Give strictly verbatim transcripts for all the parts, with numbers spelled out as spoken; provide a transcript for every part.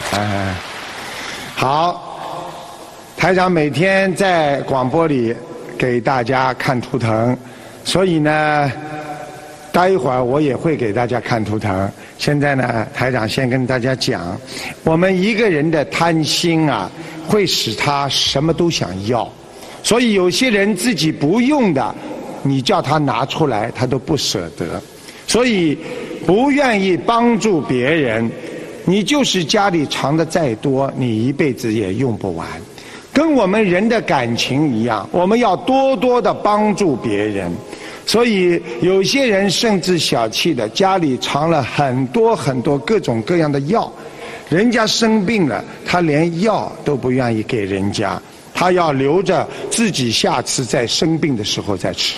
哎，好，台长每天在广播里给大家看图腾，所以呢，待一会儿我也会给大家看图腾。现在呢，台长先跟大家讲，我们一个人的贪心啊，会使他什么都想要，所以有些人自己不用的，你叫他拿出来，他都不舍得，所以不愿意帮助别人。你就是家里藏的再多，你一辈子也用不完。跟我们人的感情一样，我们要多多的帮助别人。所以有些人甚至小气的，家里藏了很多很多各种各样的药，人家生病了，他连药都不愿意给人家，他要留着自己下次在生病的时候再吃。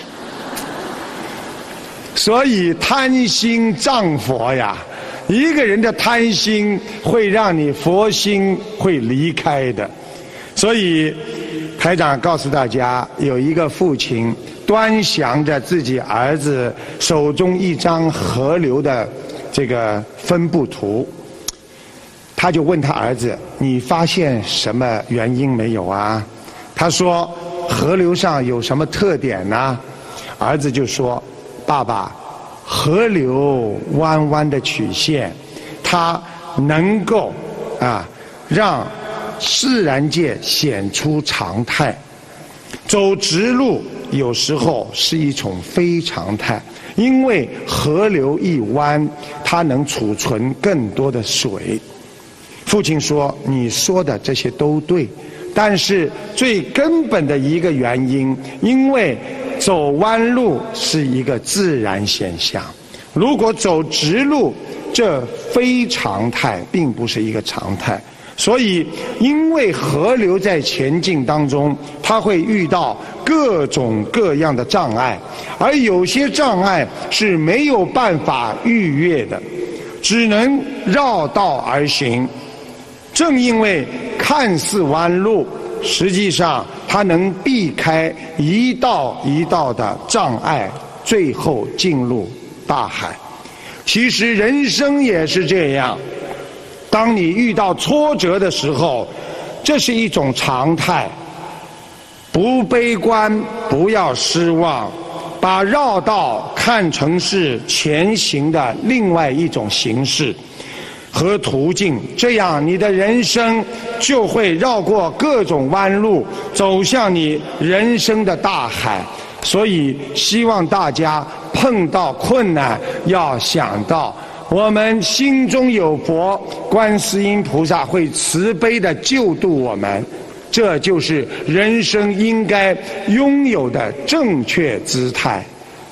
所以贪心障佛呀，一个人的贪心会让你佛心会离开的。所以台长告诉大家，有一个父亲端详着自己儿子手中一张河流的这个分布图，他就问他儿子，你发现什么原因没有啊？他说，河流上有什么特点呢？儿子就说，爸爸，河流弯弯的曲线，它能够啊让自然界显出常态。走直路有时候是一种非常态，因为河流一弯，它能储存更多的水。父亲说，你说的这些都对，但是最根本的一个原因，因为走弯路是一个自然现象，如果走直路，这非常态，并不是一个常态。所以因为河流在前进当中，它会遇到各种各样的障碍，而有些障碍是没有办法逾越的，只能绕道而行。正因为看似弯路，实际上它能避开一道一道的障碍，最后进入大海。其实人生也是这样，当你遇到挫折的时候，这是一种常态，不悲观，不要失望，把绕道看成是前行的另外一种形式和途径，这样你的人生就会绕过各种弯路，走向你人生的大海。所以希望大家碰到困难要想到，我们心中有佛，观世音菩萨会慈悲地救度我们，这就是人生应该拥有的正确姿态。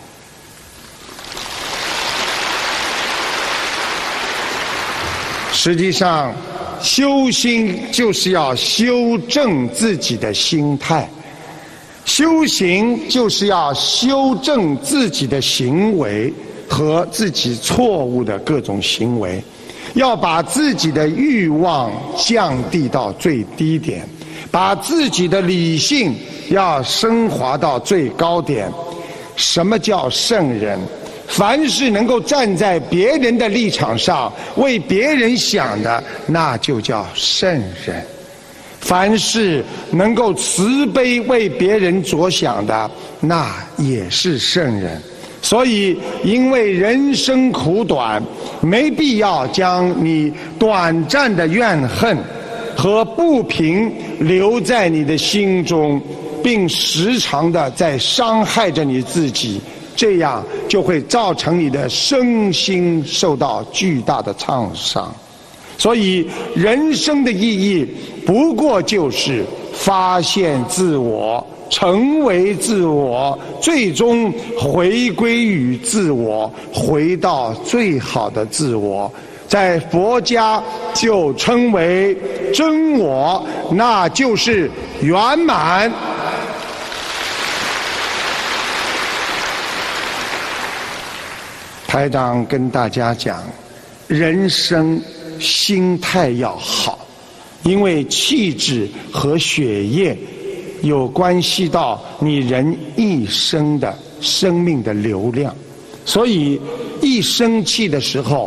实际上，修心就是要修正自己的心态，修行就是要修正自己的行为和自己错误的各种行为，要把自己的欲望降低到最低点，把自己的理性要升华到最高点。什么叫圣人？凡是能够站在别人的立场上为别人想的，那就叫圣人。凡是能够慈悲为别人着想的，那也是圣人。所以因为人生苦短，没必要将你短暂的怨恨和不平留在你的心中，并时常的在伤害着你自己，这样就会造成你的身心受到巨大的创伤。所以人生的意义不过就是发现自我，成为自我，最终回归于自我，回到最好的自我。在佛家就称为真我，那就是圆满。台长跟大家讲，人生心态要好，因为气质和血液有关系到你人一生的生命的流量，所以一生气的时候，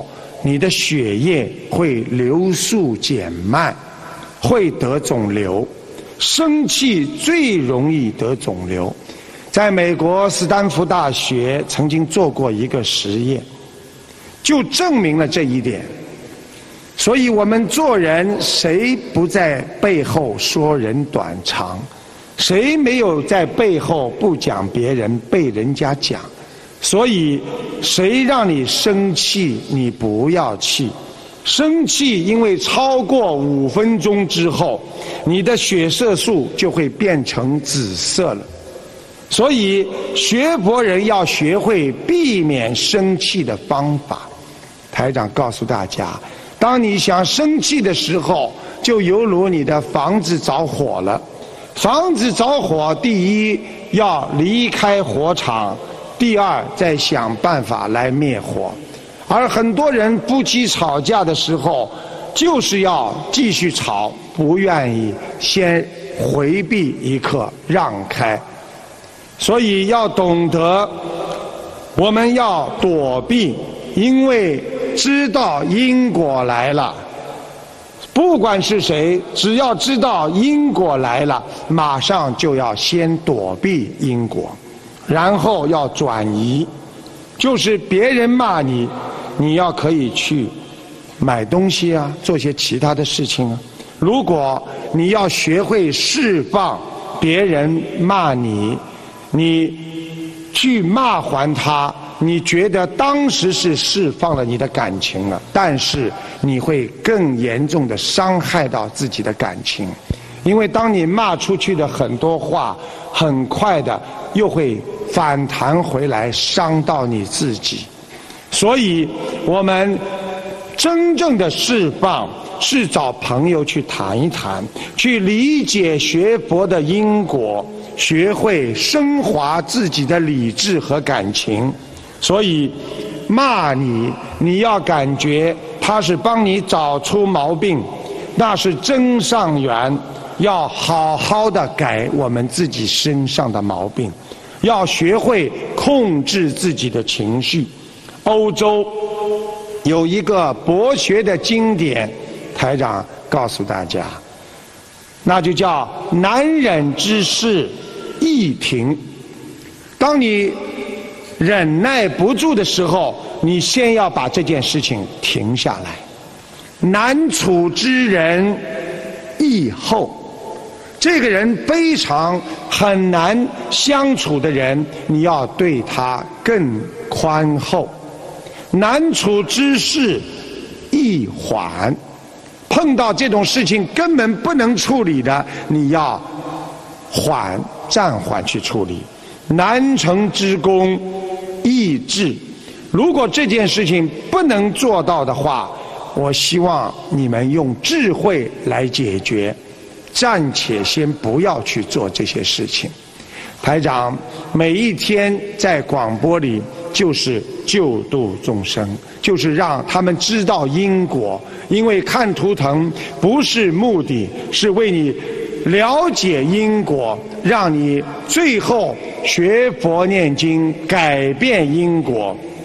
你的血液会流速减慢，会得肿瘤。生气最容易得肿瘤。在美国斯坦福大学曾经做过一个实验，就证明了这一点。所以我们做人，谁不在背后说人短长？谁没有在背后不讲别人，被人家讲？所以谁让你生气，你不要气。生气因为超过五分钟之后，你的血色素就会变成紫色了。所以学佛人要学会避免生气的方法。台长告诉大家，当你想生气的时候，就犹如你的房子着火了。房子着火，第一要离开火场，第二再想办法来灭火。而很多人夫妻吵架的时候，就是要继续吵，不愿意先回避一刻，让开。所以要懂得，我们要躲避，因为知道因果来了。不管是谁，只要知道因果来了，马上就要先躲避因果，然后要转移。就是别人骂你，你要可以去买东西啊，做些其他的事情啊。如果你要学会释放别人骂你，你去骂还他，你觉得当时是释放了你的感情了，但是你会更严重的伤害到自己的感情。因为当你骂出去的很多话，很快的又会反弹回来，伤到你自己。所以我们真正的释放是找朋友去谈一谈，去理解学佛的因果，学会升华自己的理智和感情。所以骂你，你要感觉他是帮你找出毛病，那是真上缘。要好好的改我们自己身上的毛病，要学会控制自己的情绪。欧洲有一个博学的经典，台长告诉大家，那就叫难忍之事易停。当你忍耐不住的时候，你先要把这件事情停下来。难处之人易后，这个人非常很难相处的人，你要对他更宽厚。难处之事易缓，碰到这种事情根本不能处理的，你要缓暂缓去处理。难成之功易治，如果这件事情不能做到的话，我希望你们用智慧来解决，暂且先不要去做这些事情。台长每一天在广播里就是救度众生，就是让他们知道因果。因为看图腾不是目的，是为你了解因果，让你最后学佛念经改变因果。